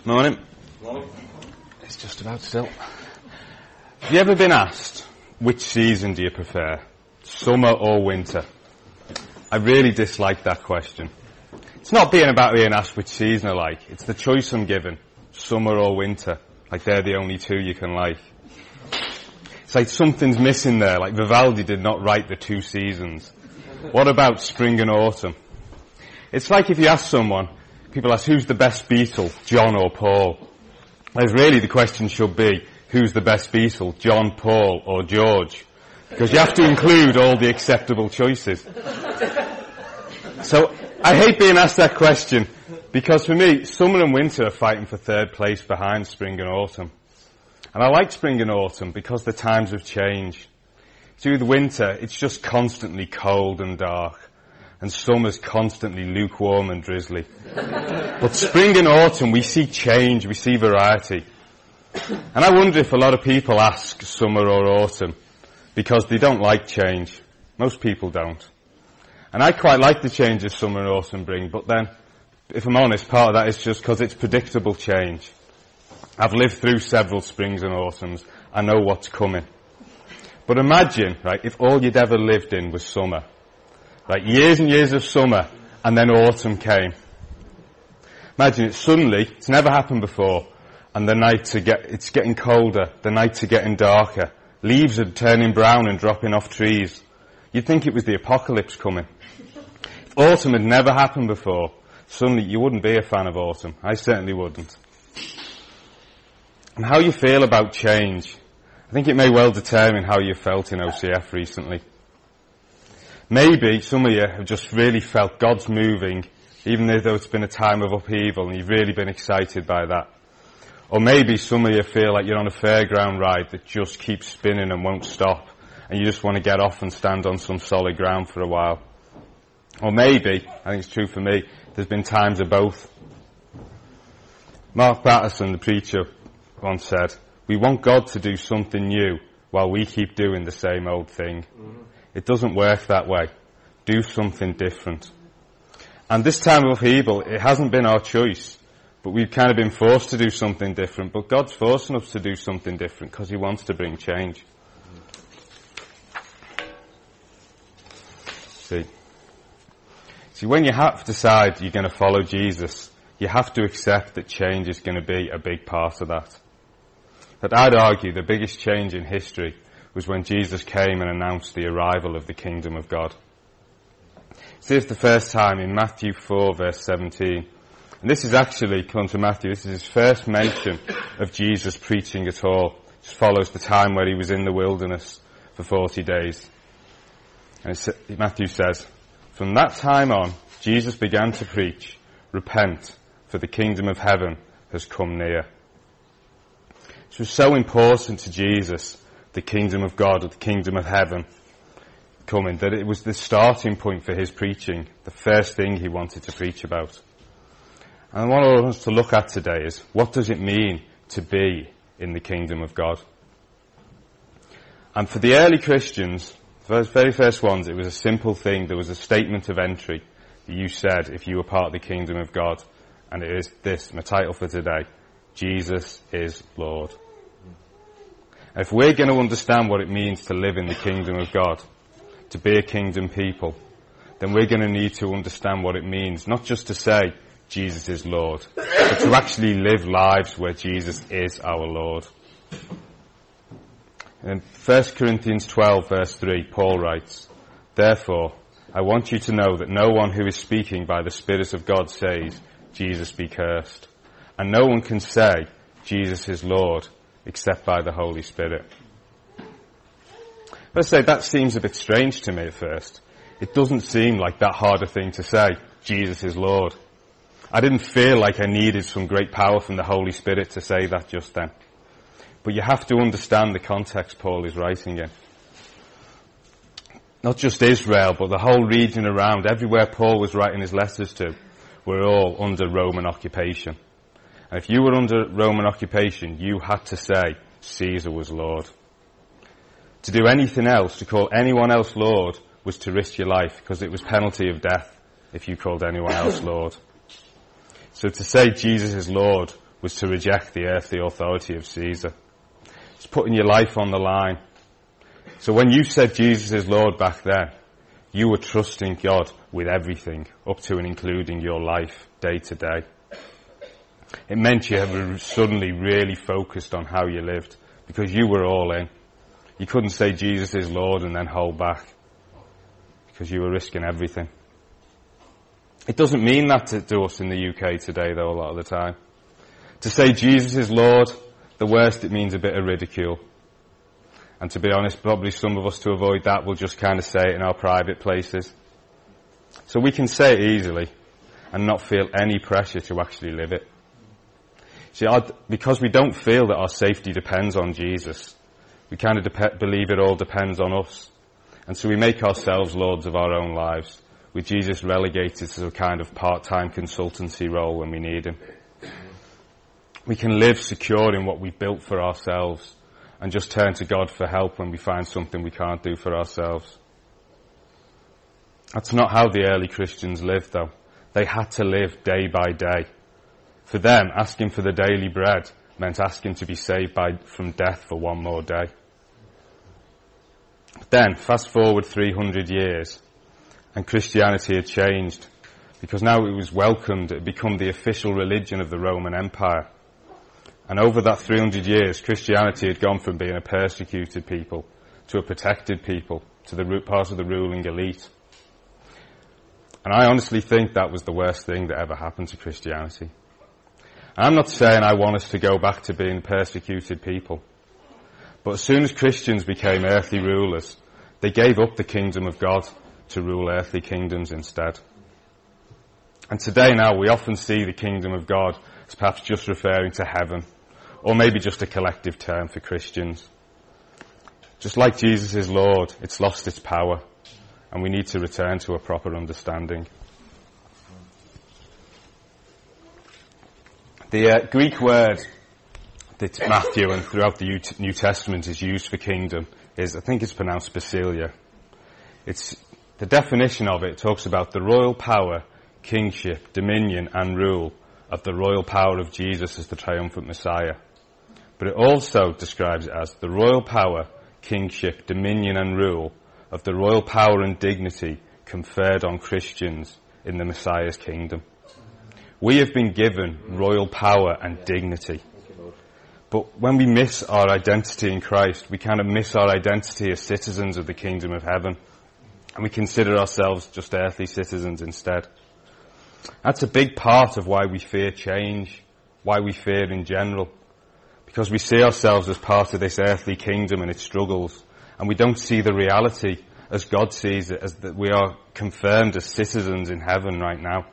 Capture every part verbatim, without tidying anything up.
Morning. Morning. It's just about still. Have you ever been asked, which season do you prefer, summer or winter? I really dislike that question. It's not being about being asked which season I like. It's the choice I'm given, summer or winter. Like they're the only two you can like. It's like something's missing there, like Vivaldi did not write the two seasons. What about spring and autumn? It's like if you ask someone, people ask, who's the best Beatle, John or Paul? Whereas really the question should be, who's the best Beatle, John, Paul or George? Because you have to include all the acceptable choices. So I hate being asked that question, because for me, summer and winter are fighting for third place behind spring and autumn. And I like spring and autumn because the times have changed. Through the winter, it's just constantly cold and dark. And summer's constantly lukewarm and drizzly. But spring and autumn, we see change, we see variety. And I wonder if a lot of people ask summer or autumn because they don't like change. Most people don't. And I quite like the changes summer and autumn bring, but then, if I'm honest, part of that is just because it's predictable change. I've lived through several springs and autumns. I know what's coming. But imagine, right, if all you'd ever lived in was summer. Right, years and years of summer, and then autumn came. Imagine it suddenly, it's never happened before, and the nights are get, it's getting colder, the nights are getting darker, leaves are turning brown and dropping off trees. You'd think it was the apocalypse coming. If autumn had never happened before, suddenly you wouldn't be a fan of autumn. I certainly wouldn't. And how you feel about change, I think it may well determine how you felt in O C F recently. Maybe some of you have just really felt God's moving, even though it's been a time of upheaval and you've really been excited by that. Or maybe some of you feel like you're on a fairground ride that just keeps spinning and won't stop, and you just want to get off and stand on some solid ground for a while. Or maybe, I think it's true for me, there's been times of both. Mark Batterson, the preacher, once said, we want God to do something new while we keep doing the same old thing. Mm-hmm. It doesn't work that way. Do something different. And this time of upheaval, it hasn't been our choice, but we've kind of been forced to do something different. But God's forcing us to do something different because He wants to bring change. See, see, when you have to decide you're going to follow Jesus, you have to accept that change is going to be a big part of that. But I'd argue the biggest change in history was when Jesus came and announced the arrival of the kingdom of God. This is the first time in Matthew four, verse seventeen. And this is actually, come to Matthew, this is his first mention of Jesus preaching at all. It follows the time where he was in the wilderness for forty days. And it's, Matthew says, from that time on, Jesus began to preach, repent, for the kingdom of heaven has come near. This was so important to Jesus, the kingdom of God, or the kingdom of heaven coming, that it was the starting point for his preaching, the first thing he wanted to preach about. And what I want us to look at today is, what does it mean to be in the kingdom of God? And for the early Christians, the very first ones, it was a simple thing. There was a statement of entry that you said if you were part of the kingdom of God. And it is this, my title for today, Jesus is Lord. If we're going to understand what it means to live in the kingdom of God, to be a kingdom people, then we're going to need to understand what it means, not just to say Jesus is Lord, but to actually live lives where Jesus is our Lord. In First Corinthians twelve, verse three, Paul writes, therefore, I want you to know that no one who is speaking by the Spirit of God says, Jesus be cursed. And no one can say, Jesus is Lord, except by the Holy Spirit. Let's say that seems a bit strange to me at first. It doesn't seem like that hard a thing to say, Jesus is Lord. I didn't feel like I needed some great power from the Holy Spirit to say that just then. But you have to understand the context Paul is writing in. Not just Israel, but the whole region around, everywhere Paul was writing his letters to, were all under Roman occupation. And if you were under Roman occupation, you had to say Caesar was Lord. To do anything else, to call anyone else Lord, was to risk your life, because it was penalty of death if you called anyone else Lord. So to say Jesus is Lord was to reject the earthly authority of Caesar. It's putting your life on the line. So when you said Jesus is Lord back then, you were trusting God with everything, up to and including your life, day to day. It meant you were suddenly really focused on how you lived, because you were all in. You couldn't say Jesus is Lord and then hold back, because you were risking everything. It doesn't mean that to, to us in the U K today, though, a lot of the time. To say Jesus is Lord, the worst, it means a bit of ridicule. And to be honest, probably some of us, to avoid that, will just kind of say it in our private places. So we can say it easily and not feel any pressure to actually live it. See, our, because we don't feel that our safety depends on Jesus, we kind of dep- believe it all depends on us. And so we make ourselves lords of our own lives, with Jesus relegated to a kind of part-time consultancy role when we need him. We can live secure in what we've built for ourselves and just turn to God for help when we find something we can't do for ourselves. That's not how the early Christians lived, though. They had to live day by day. For them, asking for the daily bread meant asking to be saved by, from death for one more day. Then, fast forward three hundred years, and Christianity had changed, because now it was welcomed. It had become the official religion of the Roman Empire. And over that three hundred years, Christianity had gone from being a persecuted people to a protected people, to the part of the ruling elite. And I honestly think that was the worst thing that ever happened to Christianity. I'm not saying I want us to go back to being persecuted people. But as soon as Christians became earthly rulers, they gave up the kingdom of God to rule earthly kingdoms instead. And today now we often see the kingdom of God as perhaps just referring to heaven, or maybe just a collective term for Christians. Just like Jesus is Lord, it's lost its power, and we need to return to a proper understanding. The uh, Greek word that Matthew and throughout the New Testament is used for kingdom is, I think it's pronounced basilia. It's, the definition of it talks about the royal power, kingship, dominion and rule of the royal power of Jesus as the triumphant Messiah. But it also describes it as the royal power, kingship, dominion and rule of the royal power and dignity conferred on Christians in the Messiah's kingdom. We have been given royal power and dignity. But when we miss our identity in Christ, we kind of miss our identity as citizens of the kingdom of heaven. And we consider ourselves just earthly citizens instead. That's a big part of why we fear change, why we fear in general. Because we see ourselves as part of this earthly kingdom and its struggles. And we don't see the reality as God sees it, as that we are confirmed as citizens in heaven right now.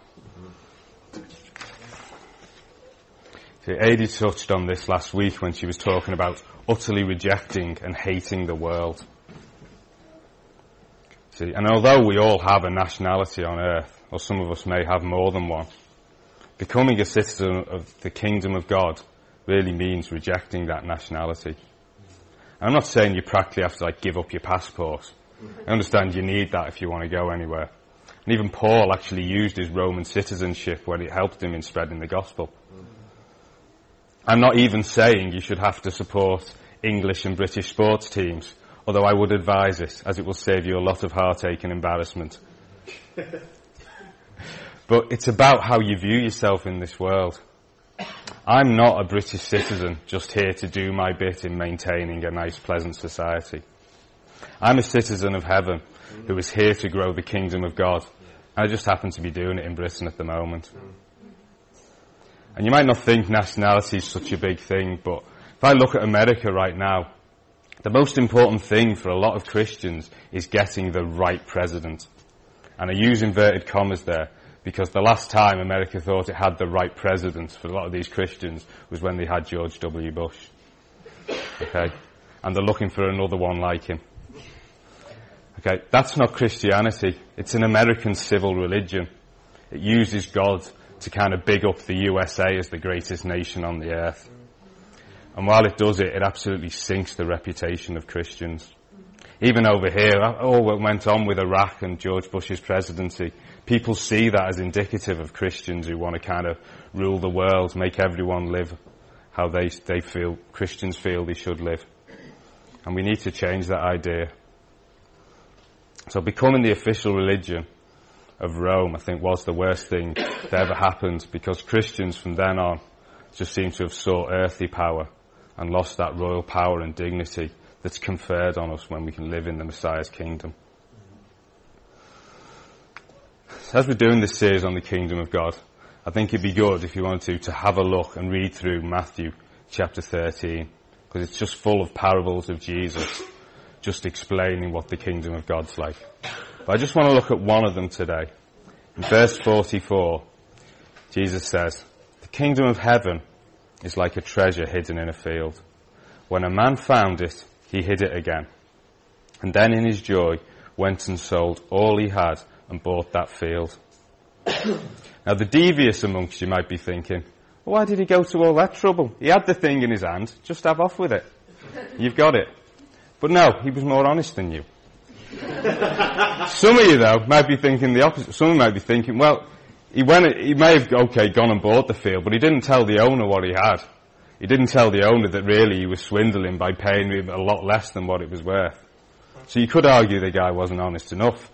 See, Adi touched on this last week when she was talking about utterly rejecting and hating the world. See, and although we all have a nationality on earth, or some of us may have more than one, becoming a citizen of the kingdom of God really means rejecting that nationality. And I'm not saying you practically have to like give up your passport. I understand you need that if you want to go anywhere. And even Paul actually used his Roman citizenship when it helped him in spreading the gospel. I'm not even saying you should have to support English and British sports teams, although I would advise it, as it will save you a lot of heartache and embarrassment. But it's about how you view yourself in this world. I'm not a British citizen just here to do my bit in maintaining a nice, pleasant society. I'm a citizen of heaven who is here to grow the kingdom of God. I just happen to be doing it in Britain at the moment. And you might not think nationality is such a big thing, but if I look at America right now, the most important thing for a lot of Christians is getting the right president. And I use inverted commas there, because the last time America thought it had the right president for a lot of these Christians was when they had George W. Bush. Okay? And they're looking for another one like him. Okay? That's not Christianity. It's an American civil religion. It uses God to kind of big up the U S A as the greatest nation on the earth. And while it does it, it absolutely sinks the reputation of Christians. Even over here, all what went on with Iraq and George Bush's presidency, people see that as indicative of Christians who want to kind of rule the world, make everyone live how they, they feel, Christians feel they should live. And we need to change that idea. So becoming the official religion of Rome, I think, was the worst thing that ever happened, because Christians from then on just seem to have sought earthly power and lost that royal power and dignity that's conferred on us when we can live in the Messiah's kingdom. So as we're doing this series on the kingdom of God, I think it'd be good, if you want to, to have a look and read through Matthew chapter thirteen, because it's just full of parables of Jesus, just explaining what the kingdom of God's like. But I just want to look at one of them today. In verse forty-four, Jesus says, "The kingdom of heaven is like a treasure hidden in a field. When a man found it, he hid it again. And then in his joy went and sold all he had and bought that field." Now the devious amongst you might be thinking, well, why did he go to all that trouble? He had the thing in his hand, just have off with it. You've got it. But no, he was more honest than you. Some of you, though, might be thinking the opposite. Some of you might be thinking, well, he went, he may have, okay, gone and bought the field, but he didn't tell the owner what he had. He didn't tell the owner that really he was swindling by paying him a lot less than what it was worth. So you could argue the guy wasn't honest enough.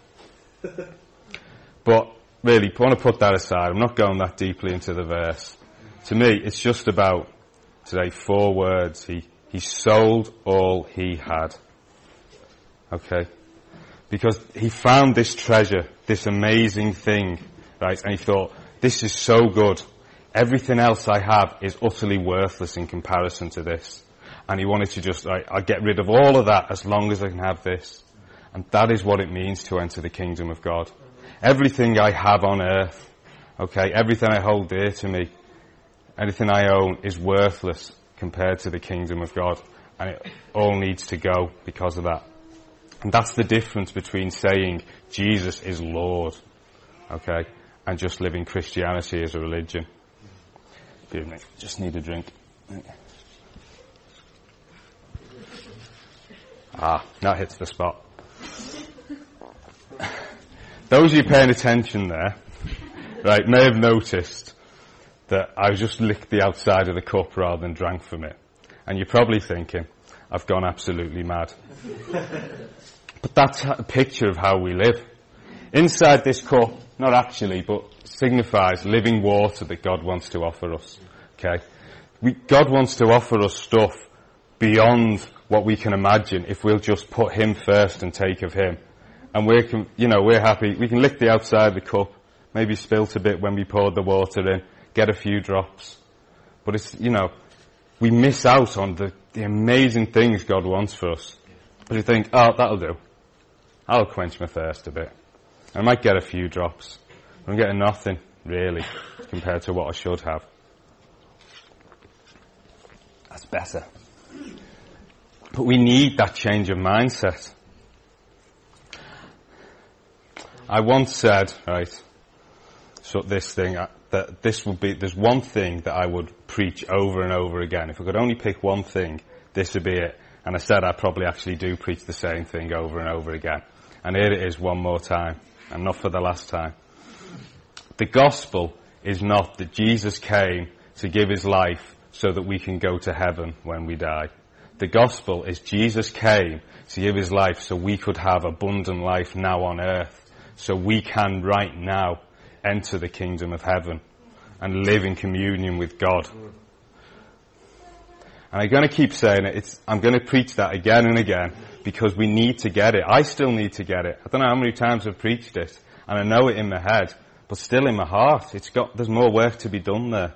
But really, I want to put that aside. I'm not going that deeply into the verse. To me, it's just about, today, four words. He, he sold all he had. Okay? Because he found this treasure, this amazing thing, right? And he thought, this is so good. Everything else I have is utterly worthless in comparison to this. And he wanted to just, right, I'll get rid of all of that as long as I can have this. And that is what it means to enter the kingdom of God. Everything I have on earth, okay, everything I hold dear to me, anything I own is worthless compared to the kingdom of God. And it all needs to go because of that. And that's the difference between saying Jesus is Lord, okay, and just living Christianity as a religion. Excuse me, just need a drink. Ah, that hits the spot. Those of you paying attention there, right, may have noticed that I just licked the outside of the cup rather than drank from it. And you're probably thinking, I've gone absolutely mad. But that's a picture of how we live. Inside this cup, not actually, but signifies living water that God wants to offer us. Okay? We, God wants to offer us stuff beyond what we can imagine if we'll just put Him first and take of Him. And we're, you know, we're happy. We can lick the outside of the cup, maybe spilt a bit when we poured the water in, get a few drops. But it's, you know, we miss out on the, the amazing things God wants for us. But you think, oh, that'll do. I'll quench my thirst a bit. I might get a few drops. I'm getting nothing, really, compared to what I should have. That's better. But we need that change of mindset. I once said, right, so this thing, that this would be, there's one thing that I would preach over and over again. If I could only pick one thing, this would be it. And I said I probably actually do preach the same thing over and over again. And here it is one more time, and not for the last time. The gospel is not that Jesus came to give His life so that we can go to heaven when we die. The gospel is Jesus came to give His life so we could have abundant life now on earth. So we can right now enter the kingdom of heaven and live in communion with God. And I'm going to keep saying it. It's, I'm going to preach that again and again because we need to get it. I still need to get it. I don't know how many times I've preached it, and I know it in my head, but still in my heart, it's got, there's more work to be done there.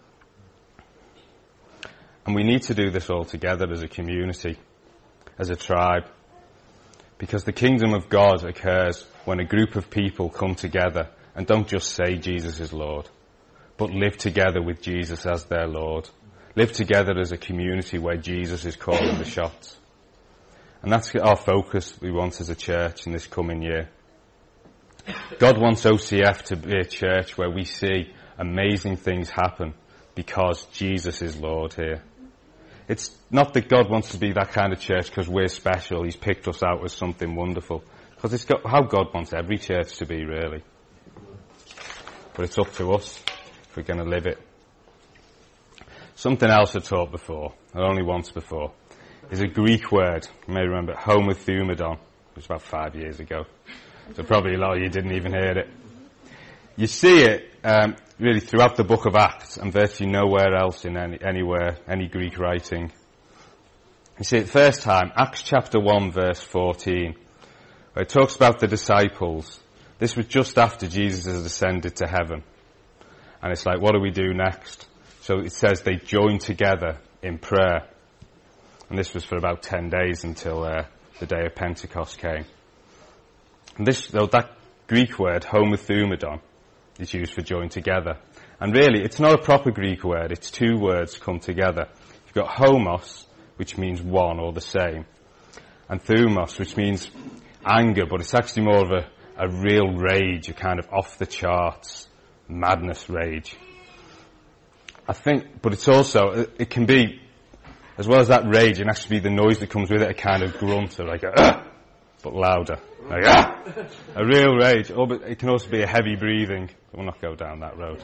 And we need to do this all together as a community, as a tribe, because the kingdom of God occurs when a group of people come together and don't just say Jesus is Lord, but live together with Jesus as their Lord. Live together as a community where Jesus is calling the shots. And that's our focus we want as a church in this coming year. God wants O C F to be a church where we see amazing things happen because Jesus is Lord here. It's not that God wants to be that kind of church because we're special. He's picked us out as something wonderful. Because it's got, how God wants every church to be, really. But it's up to us if we're going to live it. Something else I taught before, and only once before, is a Greek word. You may remember it, homothumadon. It was about five years ago. So probably a lot of you didn't even hear it. You see it um, really throughout the book of Acts and virtually nowhere else in any, anywhere, any Greek writing. You see it first time, Acts chapter one verse fourteen, where it talks about the disciples. This was just after Jesus has ascended to heaven. And it's like, what do we do next? So it says they joined together in prayer. And this was for about ten days until uh, the day of Pentecost came. And this, though, that Greek word, homothumadon, is used for join together. And really, it's not a proper Greek word. It's two words come together. You've got homos, which means one or the same, and thumos, which means anger, but it's actually more of a, a real rage, a kind of off-the-charts madness rage. I think, but it's also, it can be, as well as that rage, and actually be the noise that comes with it, a kind of grunt, or like a, ah, but louder. Like, ah, a real rage. Or but it can also be a heavy breathing. We'll not go down that road.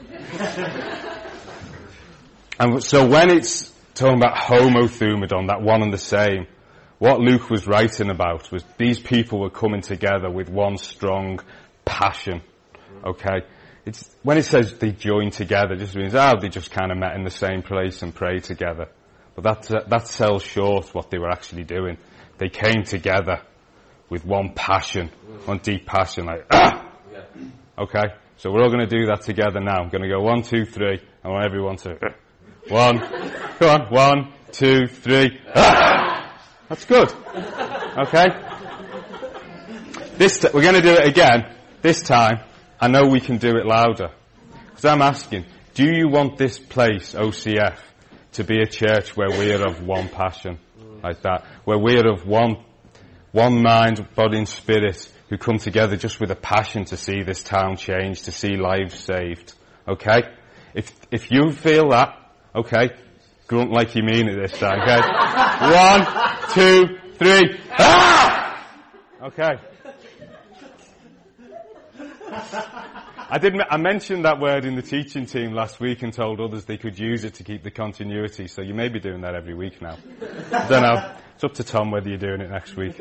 And so when it's talking about homothumadon, that one and the same, what Luke was writing about was these people were coming together with one strong passion. Okay? It's, when it says they joined together, it just means, oh, they just kind of met in the same place and prayed together. But that, uh, that sells short what they were actually doing. They came together with one passion, one deep passion, like, ah! Okay? So we're all going to do that together now. I'm going to go one, two, three. I want everyone to, uh, one, go on, one, two, three, ah! That's good. Okay? This, t- we're going to do it again. This time, I know we can do it louder. Because I'm asking, do you want this place, O C F, to be a church where we are of one passion, like that, where we are of one, one mind, body and spirit, who come together just with a passion to see this town change, to see lives saved. Okay? If, if you feel that, okay, grunt like you mean it this time, okay? One, two, three, ah! Okay. I did. I mentioned that word in the teaching team last week and told others they could use it to keep the continuity. So you may be doing that every week now. I don't know. It's up to Tom whether you're doing it next week.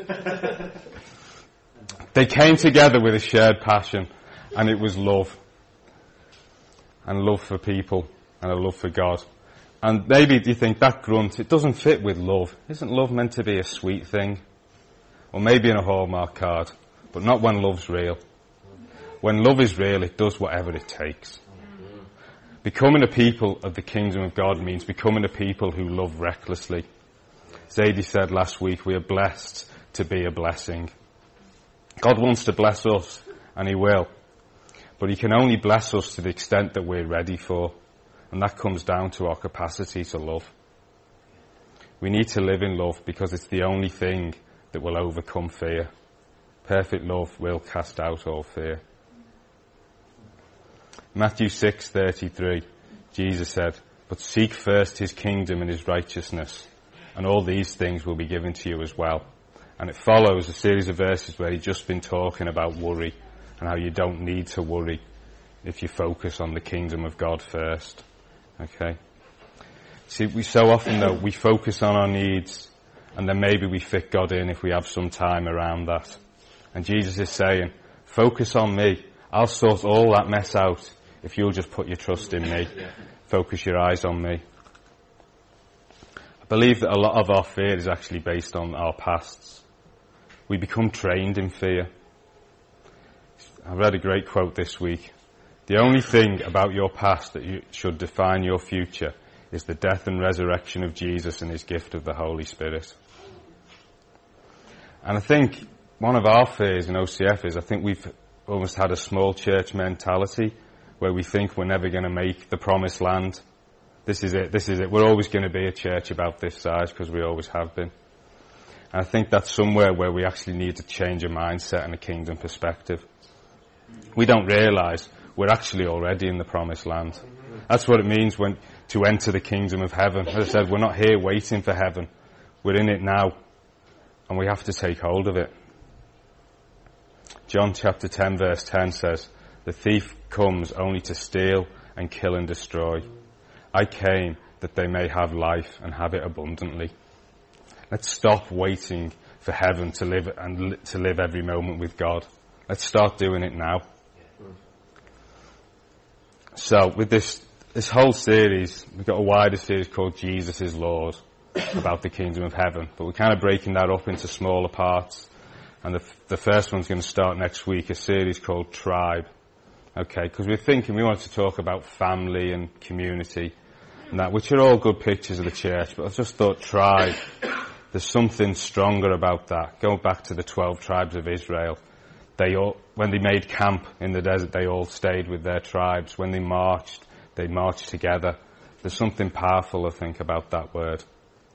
They came together with a shared passion, and it was love, and love for people, and a love for God. And maybe you think that grunt, it doesn't fit with love. Isn't love meant to be a sweet thing? Or maybe in a Hallmark card, but not when love's real. When love is real, it does whatever it takes. Becoming a people of the kingdom of God means becoming a people who love recklessly. Zadie said last week, we are blessed to be a blessing. God wants to bless us, and he will. But he can only bless us to the extent that we're ready for. And that comes down to our capacity to love. We need to live in love because it's the only thing that will overcome fear. Perfect love will cast out all fear. Matthew six thirty-three, Jesus said, but seek first his kingdom and his righteousness, and all these things will be given to you as well. And it follows a series of verses where he's just been talking about worry and how you don't need to worry if you focus on the kingdom of God first. Okay? See, we so often though, we focus on our needs and then maybe we fit God in if we have some time around that. And Jesus is saying, focus on me. I'll sort all that mess out if you'll just put your trust in me. Focus your eyes on me. I believe that a lot of our fear is actually based on our pasts. We become trained in fear. I read a great quote this week. The only thing about your past that you should define your future is the death and resurrection of Jesus and his gift of the Holy Spirit. And I think one of our fears in O C F is I think we've almost had a small church mentality where we think we're never going to make the promised land. This is it, this is it. We're always going to be a church about this size because we always have been. And I think that's somewhere where we actually need to change a mindset and a kingdom perspective. We don't realise we're actually already in the promised land. That's what it means when to enter the kingdom of heaven. As I said, we're not here waiting for heaven. We're in it now, and we have to take hold of it. John chapter ten verse ten says, "The thief comes only to steal and kill and destroy. I came that they may have life and have it abundantly." Let's stop waiting for heaven to live and li- to live every moment with God. Let's start doing it now. So with this this whole series, we've got a wider series called Jesus is Lord, about the kingdom of heaven. But we're kind of breaking that up into smaller parts. And the, the first one's going to start next week, a series called Tribe. Okay, because we're thinking we wanted to talk about family and community and that, which are all good pictures of the church. But I just thought tribe, there's something stronger about that. Going back to the twelve tribes of Israel, they all, when they made camp in the desert, they all stayed with their tribes. When they marched, they marched together. There's something powerful, I think, about that word.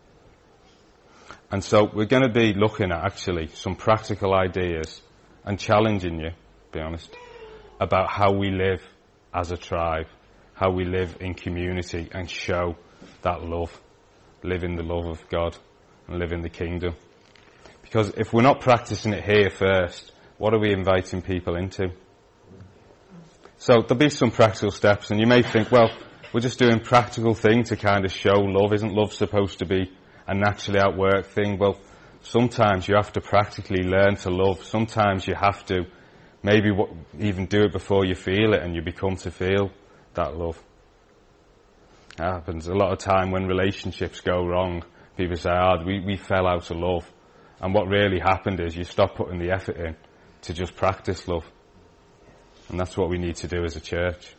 And so we're going to be looking at actually some practical ideas and challenging you, to be honest, about how we live as a tribe, how we live in community and show that love, live in the love of God and live in the kingdom. Because if we're not practicing it here first, what are we inviting people into? So there'll be some practical steps, and you may think, well, we're just doing practical thing to kind of show love. Isn't love supposed to be a naturally at work thing? Well, sometimes you have to practically learn to love. Sometimes you have to maybe even do it before you feel it, and you become to feel that love. That happens a lot of time when relationships go wrong. People say, ah, oh, we, we fell out of love. And what really happened is you stop putting the effort in to just practice love. And that's what we need to do as a church.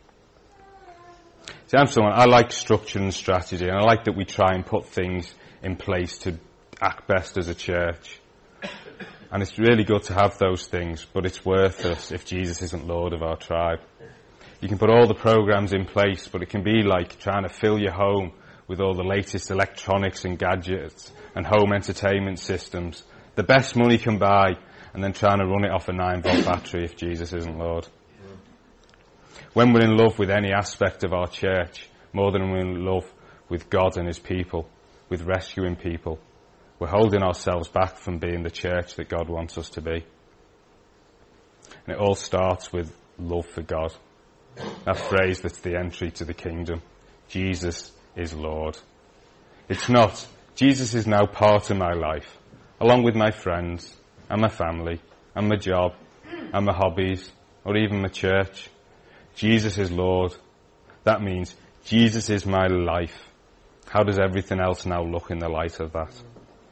See, I'm someone, I like structure and strategy, and I like that we try and put things in place to act best as a church. And it's really good to have those things, but it's worthless if Jesus isn't Lord of our tribe. You can put all the programs in place, but it can be like trying to fill your home with all the latest electronics and gadgets and home entertainment systems, the best money can buy, and then trying to run it off a nine volt battery if Jesus isn't Lord. When we're in love with any aspect of our church, more than we're in love with God and his people, with rescuing people, we're holding ourselves back from being the church that God wants us to be. And it all starts with love for God. That phrase that's the entry to the kingdom. Jesus is Lord. It's not, Jesus is now part of my life, along with my friends and my family and my job and my hobbies or even my church. Jesus is Lord. That means Jesus is my life. How does everything else now look in the light of that?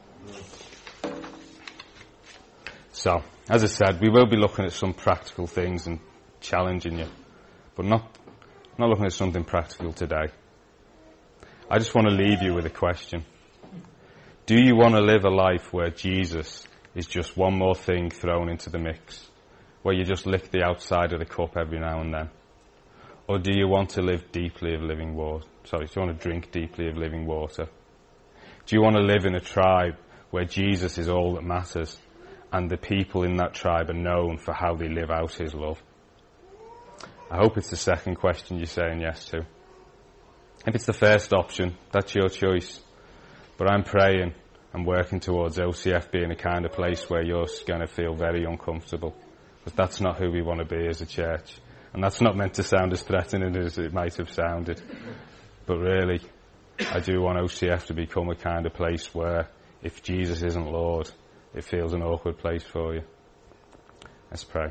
So, as I said, we will be looking at some practical things and challenging you, but not, not looking at something practical today. I just want to leave you with a question. Do you want to live a life where Jesus is just one more thing thrown into the mix, where you just lick the outside of the cup every now and then? Or do you want to live deeply of living water? Sorry, do you want to drink deeply of living water? Do you want to live in a tribe where Jesus is all that matters and the people in that tribe are known for how they live out his love? I hope it's the second question you're saying yes to. If it's the first option, that's your choice. But I'm praying and working towards O C F being a kind of place where you're going to feel very uncomfortable. Because that's not who we want to be as a church. And that's not meant to sound as threatening as it might have sounded. But really, I do want O C F to become a kind of place where, if Jesus isn't Lord, it feels an awkward place for you. Let's pray.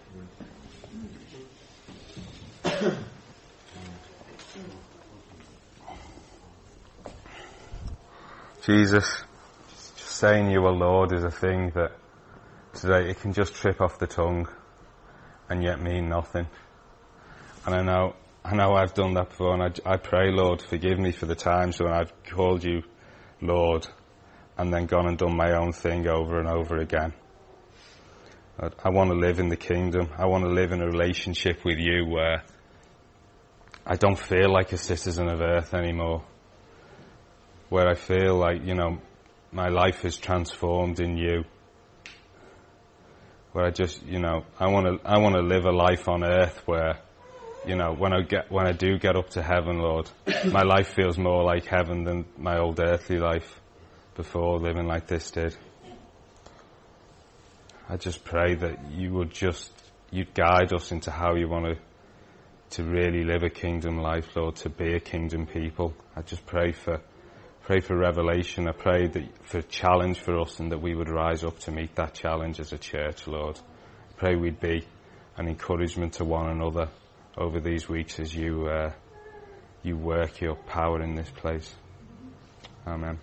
Jesus, just saying you are Lord is a thing that today it can just trip off the tongue and yet mean nothing. And I know, I know I've done that before, and I, I pray, Lord, forgive me for the times when I've called you Lord and then gone and done my own thing over and over again. But I want to live in the kingdom. I want to live in a relationship with you where I don't feel like a citizen of earth anymore. Where I feel like, you know, my life is transformed in you. Where I just, you know, I want to, I want to live a life on earth where, you know, when I get, when I do get up to heaven, Lord, my life feels more like heaven than my old earthly life before living like this did. I just pray that you would just, you'd guide us into how you want to, to really live a kingdom life, Lord, to be a kingdom people. I just pray for, pray for revelation. I pray that for a challenge for us, and that we would rise up to meet that challenge as a church, Lord. I pray we'd be an encouragement to one another over these weeks as you, uh, you work your power in this place. Amen.